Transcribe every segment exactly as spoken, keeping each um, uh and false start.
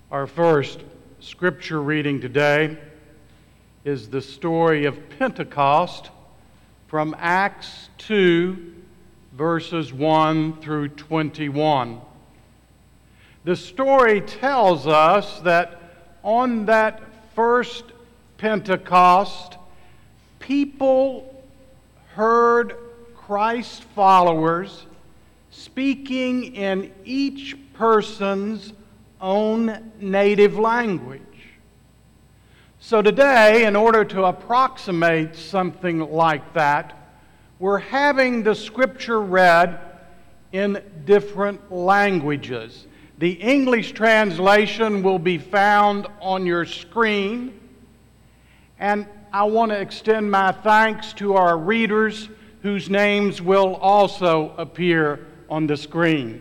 Our first scripture reading today is the story of Pentecost from Acts two, verses one through twenty-one. The story tells us that on that first Pentecost, people heard Christ followers speaking in each person's own native language. So today, in order to approximate something like that, we're having the scripture read in different languages. The English translation will be found on your screen, and I want to extend my thanks to our readers whose names will also appear on the screen.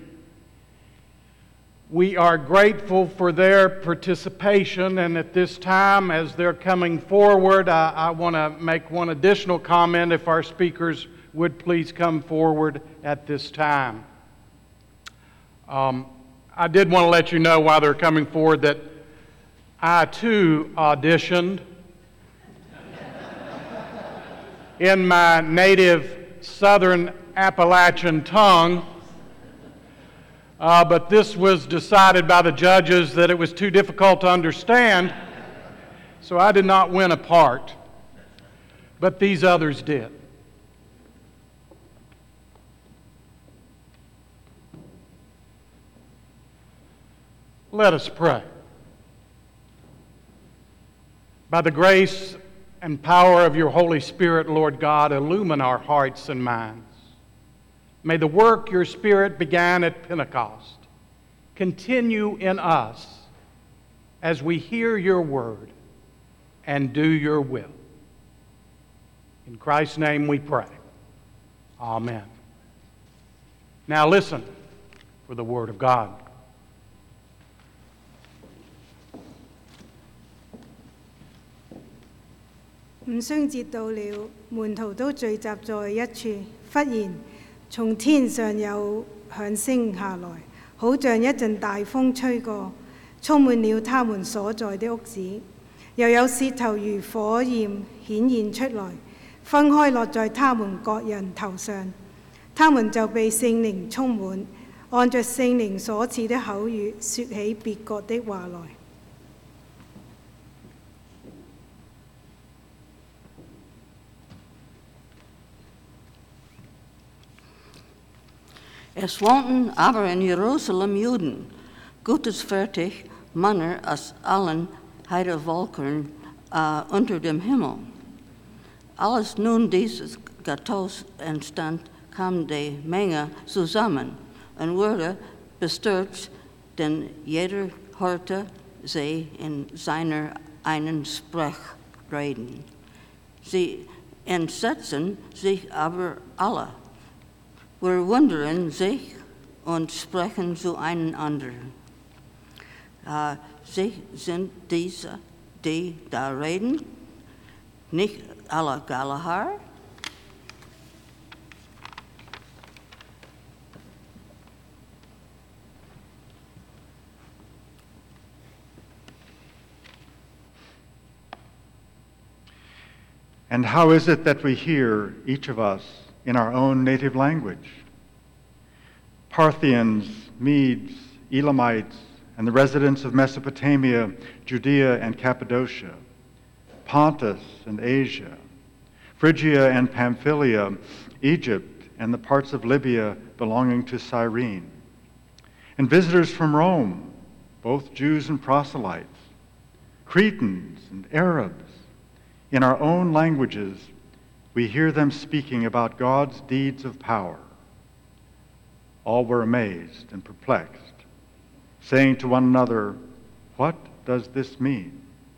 We are grateful for their participation, and at this time, as they're coming forward, I, I want to make one additional comment if our speakers would please come forward at this time. Um, I did want to let you know while they're coming forward that I too auditioned in my native Southern Appalachian tongue. Uh, but this was decided by the judges that it was too difficult to understand, so I did not win a part, but these others did. Let us pray. By the grace and power of your Holy Spirit, Lord God, illumine our hearts and minds. May the work your Spirit began at Pentecost continue in us as we hear your word and do your will. In Christ's name we pray. Amen. Now listen for the word of God. 五旬節到了，門徒都聚集在一處，忽然從天上有響聲下來，好像一陣大風吹過，充滿了他們所在的屋子。又有舌頭如火焰顯現出來，分開落在他們各人頭上。他們就被聖靈充滿，按着聖靈所賜的口語，說起別國的話來。 Es wohnten aber in Jerusalem Juden, gottesfürchtig Männer aus allen Heidevolkern äh, unter dem Himmel. Als nun dieses Gottos entstand, kam die Menge zusammen und wurde bestürzt, denn jeder hörte sie in seiner einen Sprach reden. Sie entsetzten sich aber alle. Wir wundern sich und sprechen zueinander. Äh, sie sind diese, die da reden, nicht alle Galahar. And how is it that we hear, each of us, in our own native language? Parthians, Medes, Elamites, and the residents of Mesopotamia, Judea and Cappadocia, Pontus and Asia, Phrygia and Pamphylia, Egypt, and the parts of Libya belonging to Cyrene, and visitors from Rome, both Jews and proselytes, Cretans and Arabs. In our own languages, we hear them speaking about God's deeds of power. All were amazed and perplexed, saying to one another, "What does this mean?"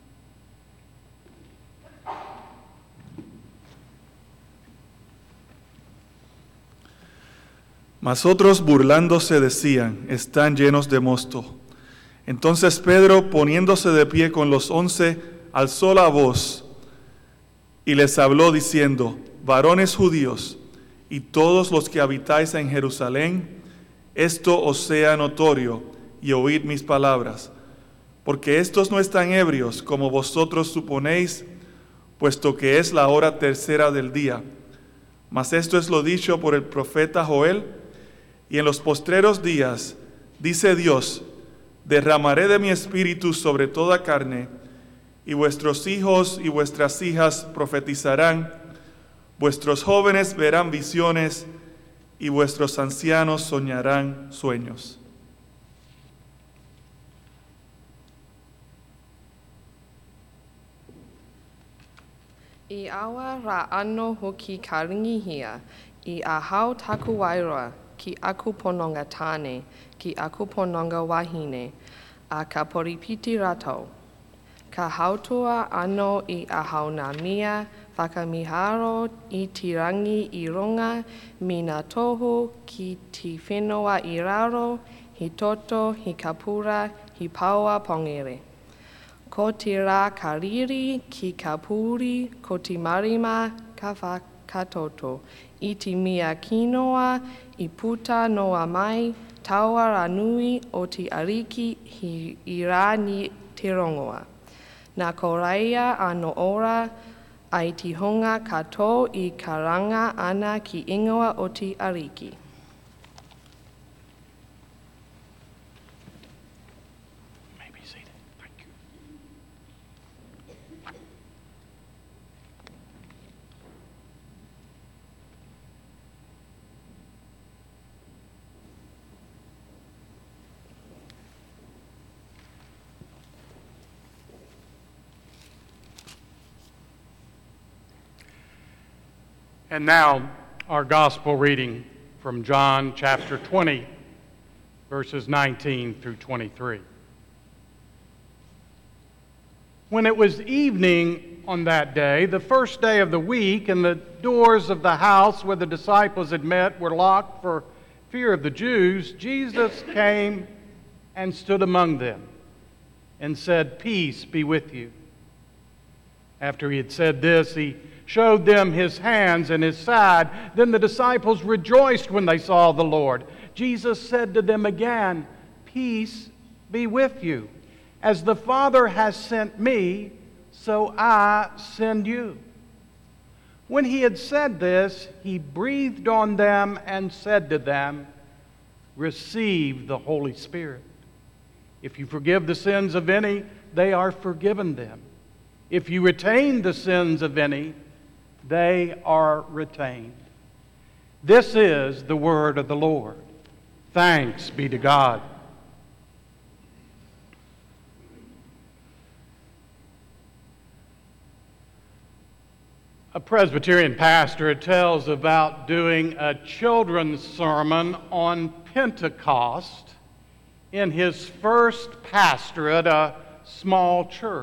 Mas otros burlándose decían, están llenos de mosto. Entonces Pedro, poniéndose de pie con los once, alzó la voz y les habló diciendo, varones judíos, y todos los que habitáis en Jerusalén, esto os sea notorio, y oíd mis palabras. porque estos no están ebrios como vosotros suponéis, puesto que es la hora tercera del día. Mas esto es lo dicho por el profeta Joel, y en los postreros días, dice Dios, derramaré de mi espíritu sobre toda carne, y vuestros hijos y vuestras hijas profetizarán, vuestros jóvenes verán visiones, y vuestros ancianos soñarán sueños. I awa ra ano hoki ka ringihia, I a hau taku wairua, ki aku pononga tane, ki aku pononga wahine, a ka poripiti rato. Ka hautua ano I a hauna mia, whakamiharo I tirangi I runga, mina tohu ki ti whenua I raro, hi toto, hi kapura, hi paua pongere. Ko te rā ka riri ki ka puri, ko te marima ka whakatoto. I te mea kinoa, I puta noa mai, taua rā nui o te ariki hi I rā ni te rongoa. Nā ko raia ano ora, ai te honga kato I ka ranga ana ki ingoa o te ariki. And now, our gospel reading from John chapter twenty, verses nineteen through twenty-three. When it was evening on that day, the first day of the week, and the doors of the house where the disciples had met were locked for fear of the Jews, Jesus came and stood among them and said, "Peace be with you." After he had said this, he showed them his hands and his side. Then the disciples rejoiced when they saw the Lord. Jesus said to them again, "Peace be with you. As the Father has sent me, so I send you." When he had said this, he breathed on them and said to them, "Receive the Holy Spirit. If you forgive the sins of any, they are forgiven them. If you retain the sins of any, they are retained." This is the word of the Lord. Thanks be to God. A Presbyterian pastor tells about doing a children's sermon on Pentecost in his first pastorate, a small church.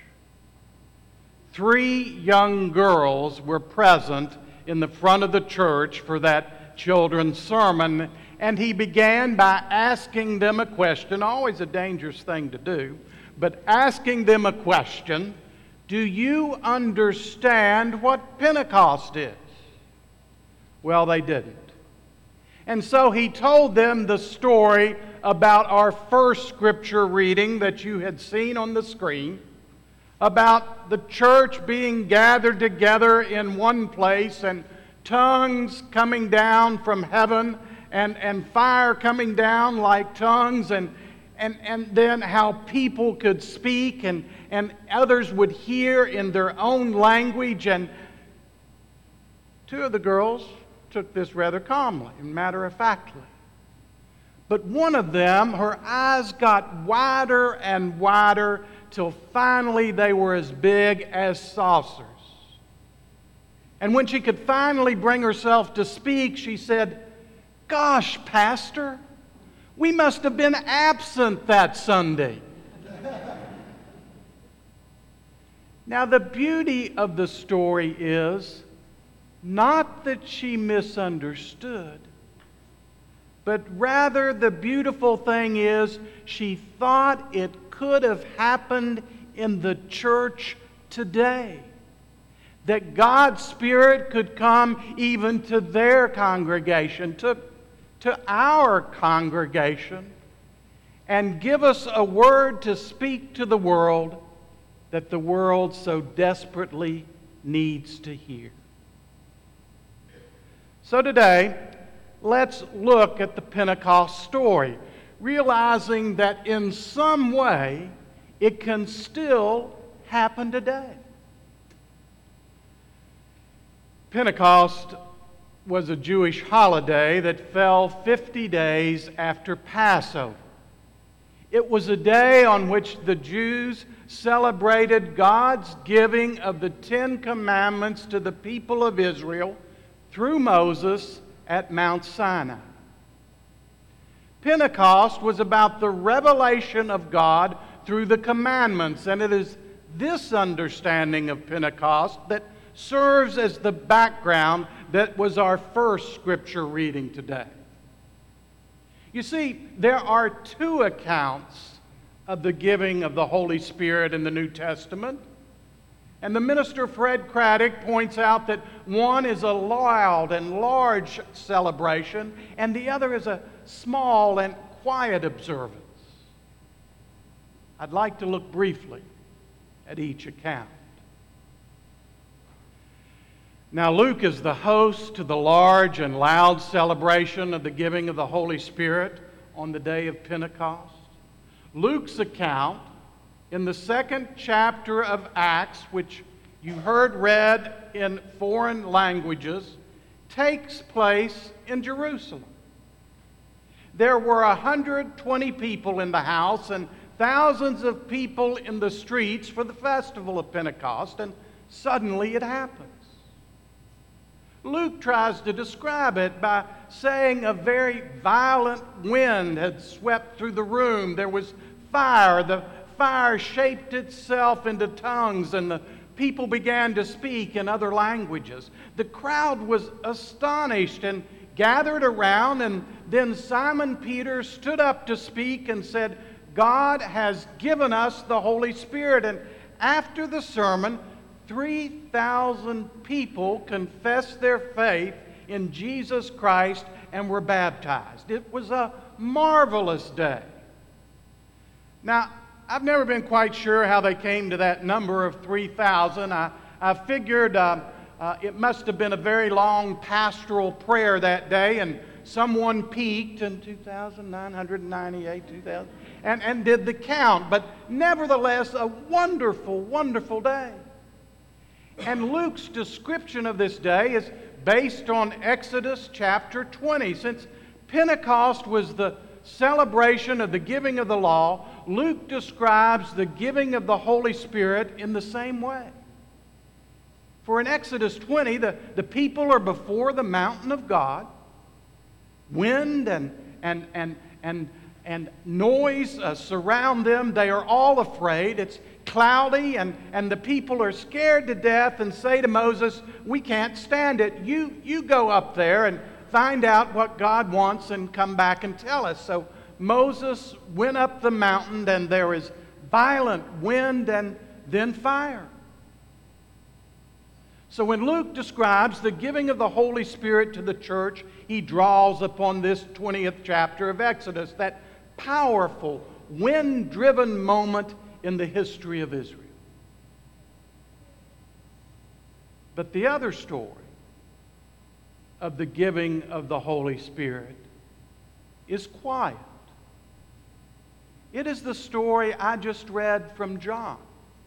Three young girls were present in the front of the church for that children's sermon, and he began by asking them a question, always a dangerous thing to do, but asking them a question: do you understand what Pentecost is? Well, they didn't. And so he told them the story about our first scripture reading that you had seen on the screen, about the church being gathered together in one place and tongues coming down from heaven and, and fire coming down like tongues, and, and, and then how people could speak and, and others would hear in their own language. And two of the girls took this rather calmly and matter-of-factly. But one of them, her eyes got wider and wider till finally they were as big as saucers. And when she could finally bring herself to speak, she said, "Gosh, Pastor, we must have been absent that Sunday." Now, the beauty of the story is not that she misunderstood, but rather the beautiful thing is she thought it could have happened in the church today. That God's Spirit could come even to their congregation, to, to our congregation, and give us a word to speak to the world that the world so desperately needs to hear. So today, let's look at the Pentecost story, realizing that in some way it can still happen today. Pentecost was a Jewish holiday that fell fifty days after Passover. It was a day on which the Jews celebrated God's giving of the Ten Commandments to the people of Israel through Moses at Mount Sinai. Pentecost was about the revelation of God through the commandments, and it is this understanding of Pentecost that serves as the background that was our first scripture reading today. You see, there are two accounts of the giving of the Holy Spirit in the New Testament. And the minister Fred Craddock points out that one is a loud and large celebration, and the other is a small and quiet observance. I'd like to look briefly at each account. Now, Luke is the host to the large and loud celebration of the giving of the Holy Spirit on the day of Pentecost. Luke's account in the second chapter of Acts, which you heard read in foreign languages, takes place in Jerusalem. There were one hundred twenty people in the house and thousands of people in the streets for the festival of Pentecost, and suddenly it happens. Luke tries to describe it by saying a very violent wind had swept through the room. There was fire. The fire shaped itself into tongues, and the people began to speak in other languages. The crowd was astonished and gathered around, and then Simon Peter stood up to speak and said, "God has given us the Holy Spirit." And after the sermon, three thousand people confessed their faith in Jesus Christ and were baptized. It was a marvelous day. Now, I've never been quite sure how they came to that number of three thousand. I, I figured uh, uh, it must have been a very long pastoral prayer that day, and someone peaked in two thousand nine hundred ninety-eight, two thousand, and, and did the count. But nevertheless, a wonderful, wonderful day. And Luke's description of this day is based on Exodus chapter twenty. Since Pentecost was the celebration of the giving of the law, Luke describes the giving of the Holy Spirit in the same way. For in Exodus twenty, the, the people are before the mountain of God. Wind and, and, and, and, and noise uh, surround them. They are all afraid. It's cloudy, and, and the people are scared to death and say to Moses, "We can't stand it. You, you go up there and find out what God wants and come back and tell us." So Moses went up the mountain, and there is violent wind and then fire. So when Luke describes the giving of the Holy Spirit to the church, he draws upon this twentieth chapter of Exodus, that powerful, wind-driven moment in the history of Israel. But the other story of the giving of the Holy Spirit is quiet. It is the story I just read from John.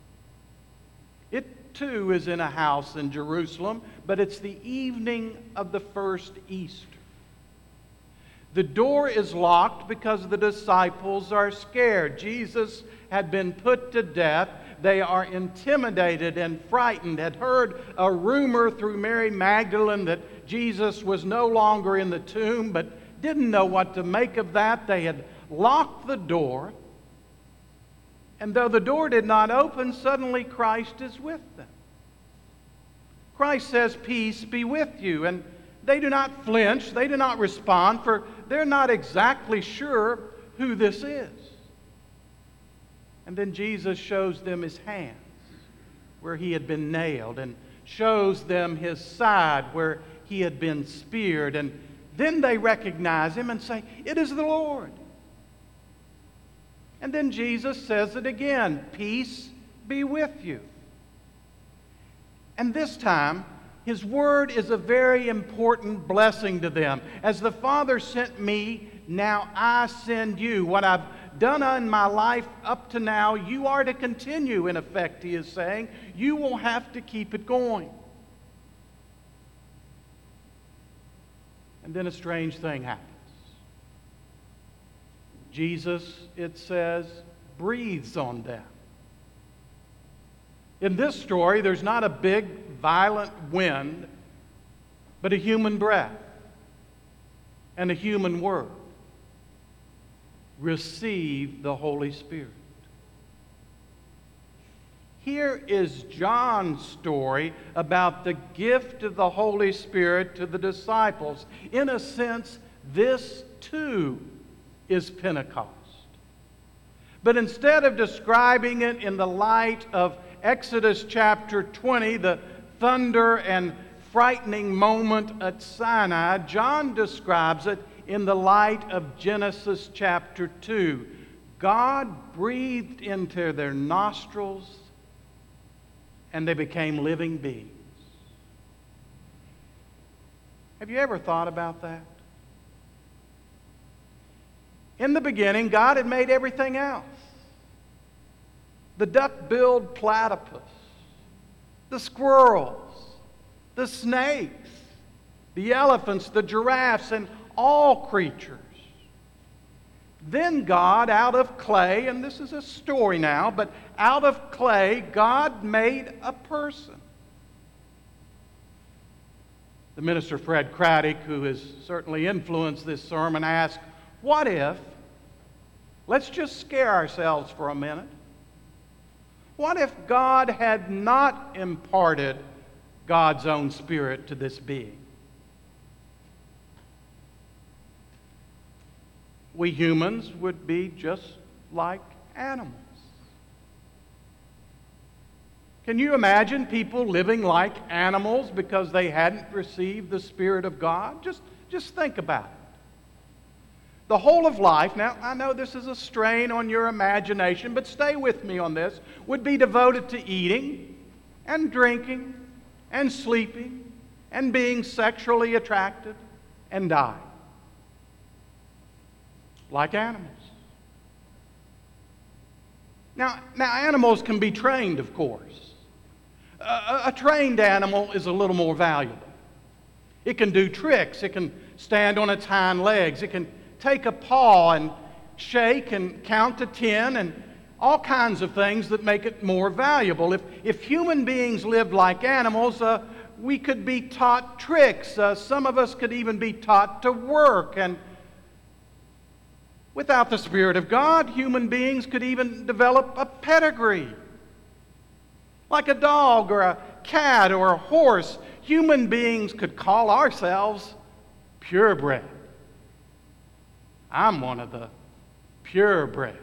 It too is in a house in Jerusalem, but it's the evening of the first Easter. The door is locked because the disciples are scared. Jesus had been put to death. They are intimidated and frightened, had heard a rumor through Mary Magdalene that Jesus was no longer in the tomb, but didn't know what to make of that. They had locked the door. And though the door did not open, suddenly Christ is with them. Christ says, "Peace be with you." And they do not flinch. They do not respond, for they're not exactly sure who this is. And then Jesus shows them his hands where he had been nailed, and shows them his side where he had been speared. And then they recognize him and say, "It is the Lord." And then Jesus says it again, peace be with you. And this time, his word is a very important blessing to them. As the Father sent me, now I send you. What I've done in my life up to now, you are to continue, in effect, he is saying. You will have to keep it going. And then a strange thing happens. Jesus, it says, breathes on them. In this story, there's not a big, violent wind, but a human breath and a human word. Receive the Holy Spirit. Here is John's story about the gift of the Holy Spirit to the disciples. In a sense, this too is Pentecost. But instead of describing it in the light of Exodus chapter twenty, the thunder and frightening moment at Sinai, John describes it in the light of Genesis chapter two. God breathed into their nostrils and they became living beings. Have you ever thought about that? In the beginning, God had made everything else. The duck-billed platypus, the squirrels, the snakes, the elephants, the giraffes, and all creatures. Then God, out of clay, and this is a story now, but out of clay, God made a person. The minister Fred Craddock, who has certainly influenced this sermon, asked, what if, let's just scare ourselves for a minute, what if God had not imparted God's own Spirit to this being? We humans would be just like animals. Can you imagine people living like animals because they hadn't received the Spirit of God? Just, just think about it. The whole of life, now I know this is a strain on your imagination, but stay with me on this, would be devoted to eating and drinking and sleeping and being sexually attracted and dying. Like animals. Now, now animals can be trained, of course. A, a trained animal is a little more valuable. It can do tricks. It can stand on its hind legs. It can take a paw and shake and count to ten and all kinds of things that make it more valuable. If, if human beings lived like animals, uh, we could be taught tricks. Uh, some of us could even be taught to work. And without the Spirit of God, human beings could even develop a pedigree. Like a dog or a cat or a horse, human beings could call ourselves purebred. I'm one of the purebreds.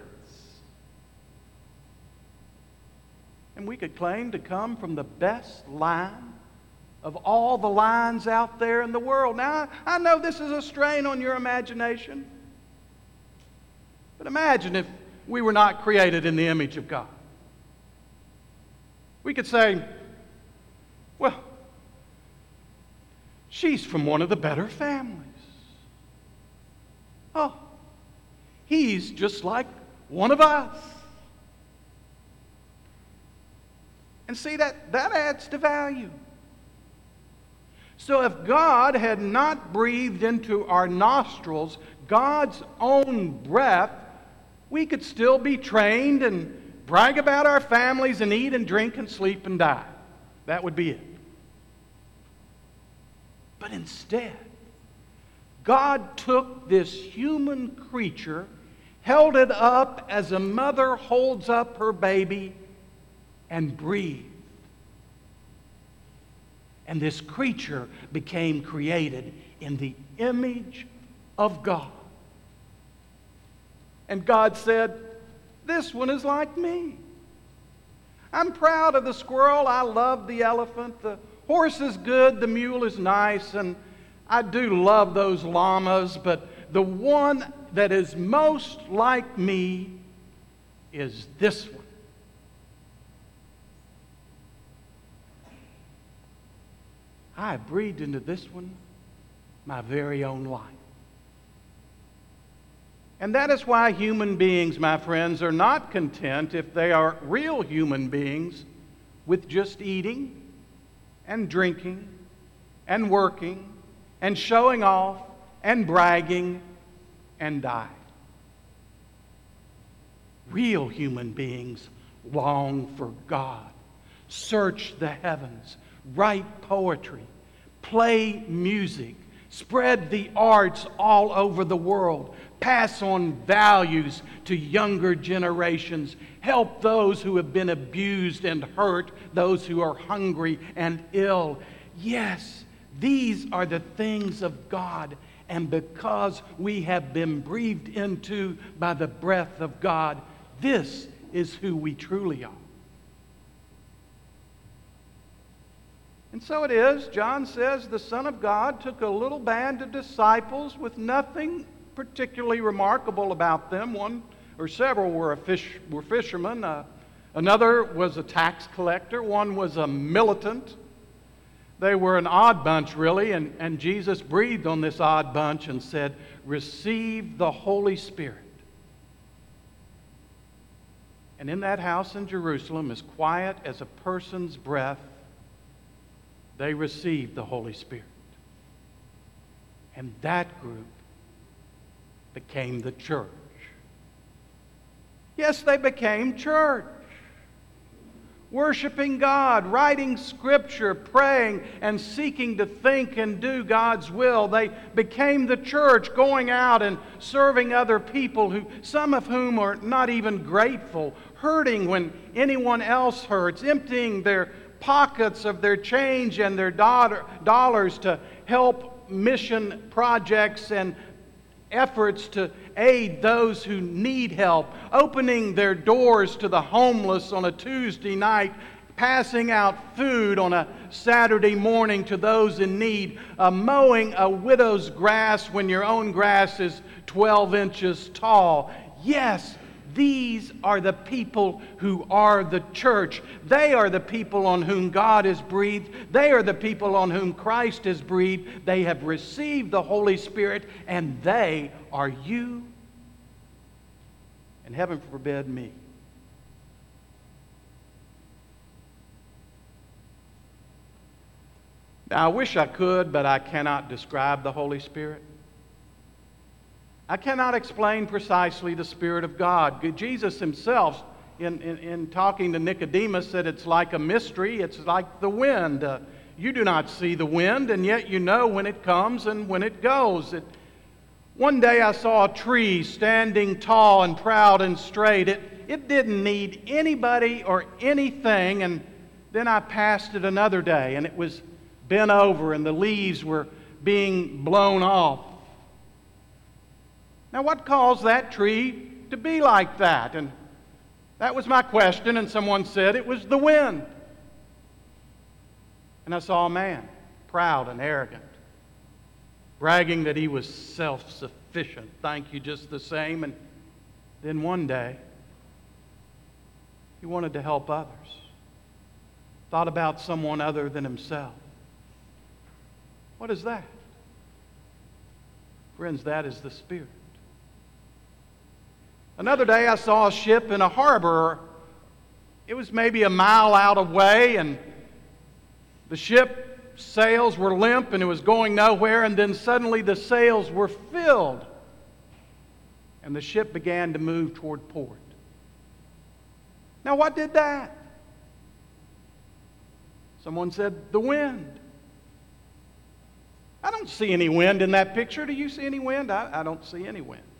And we could claim to come from the best line of all the lines out there in the world. Now, I know this is a strain on your imagination, but imagine if we were not created in the image of God. We could say, well, she's from one of the better families. Oh, he's just like one of us. And see, that, that adds to value. So if God had not breathed into our nostrils God's own breath, we could still be trained and brag about our families and eat and drink and sleep and die. That would be it. But instead, God took this human creature, held it up as a mother holds up her baby, and breathed. And this creature became created in the image of God. And God said, this one is like me. I'm proud of the squirrel. I love the elephant. The horse is good. The mule is nice. And I do love those llamas. But the one that is most like me is this one. I have breathed into this one my very own life. And that is why human beings, my friends, are not content, if they are real human beings, with just eating and drinking and working and showing off and bragging and dying. Real human beings long for God, search the heavens, write poetry, play music, spread the arts all over the world, pass on values to younger generations, help those who have been abused and hurt, those who are hungry and ill. Yes, these are the things of God, and because we have been breathed into by the breath of God, this is who we truly are. And so it is, John says, the Son of God took a little band of disciples with nothing particularly remarkable about them. One or several were, a fish, were fishermen. Uh, another was a tax collector. One was a militant. They were an odd bunch, really, and, and Jesus breathed on this odd bunch and said, "Receive the Holy Spirit." And in that house in Jerusalem, as quiet as a person's breath, they received the Holy Spirit. And that group became the church. Yes, they became church. Worshiping God, writing Scripture, praying, and seeking to think and do God's will. They became the church, going out and serving other people, who, some of whom are not even grateful, hurting when anyone else hurts, emptying their pockets of their change and their dollars to help mission projects and efforts to aid those who need help, opening their doors to the homeless on a Tuesday night, passing out food on a Saturday morning to those in need, uh, mowing a widow's grass when your own grass is twelve inches tall. Yes, these are the people who are the church. They are the people on whom God has breathed. They are the people on whom Christ has breathed. They have received the Holy Spirit, and they are you, and heaven forbid me. Now, I wish I could, but I cannot describe the Holy Spirit. I cannot explain precisely the Spirit of God. Jesus himself, in, in, in talking to Nicodemus, said it's like a mystery. It's like the wind. Uh, you do not see the wind, and yet you know when it comes and when it goes. It, one day I saw a tree standing tall and proud and straight. It, it didn't need anybody or anything, and then I passed it another day, and it was bent over, and the leaves were being blown off. Now, what caused that tree to be like that? And that was my question, and someone said it was the wind. And I saw a man, proud and arrogant, bragging that he was self-sufficient. Thank you just the same. And then one day, he wanted to help others. Thought about someone other than himself. What is that? Friends, that is the Spirit. Another day I saw a ship in a harbor. It was maybe a mile out away, and the ship sails were limp and it was going nowhere, and then suddenly the sails were filled and the ship began to move toward port. Now, what did that? Someone said, the wind. I don't see any wind in that picture. Do you see any wind? I, I don't see any wind.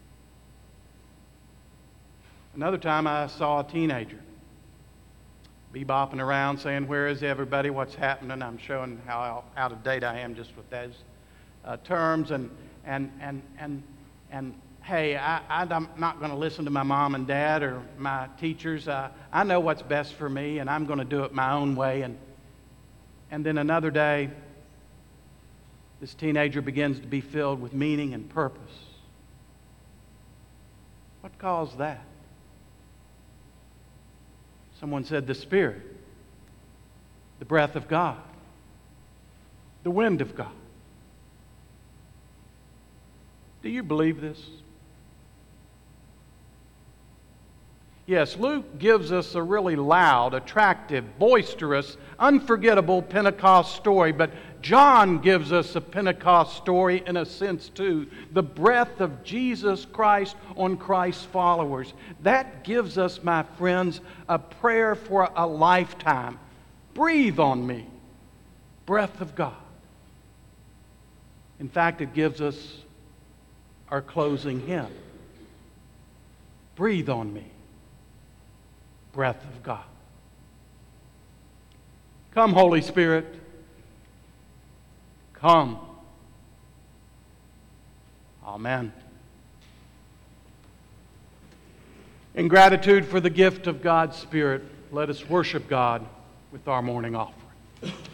Another time I saw a teenager bebopping around saying, "Where is everybody? What's happening?" I'm showing how out of date I am just with those uh, terms. And, and, and, and, and hey, I, I'm not going to listen to my mom and dad or my teachers. Uh, I know what's best for me, and I'm going to do it my own way. And, and then another day, this teenager begins to be filled with meaning and purpose. What caused that? Someone said the Spirit, the breath of God, the wind of God. Do you believe this? Yes, Luke gives us a really loud, attractive, boisterous, unforgettable Pentecost story, but John gives us a Pentecost story in a sense too. The breath of Jesus Christ on Christ's followers. That gives us, my friends, a prayer for a lifetime. Breathe on me, breath of God. In fact, it gives us our closing hymn. Breathe on me, breath of God. Come, Holy Spirit. Come. Amen. In gratitude for the gift of God's Spirit, let us worship God with our morning offering.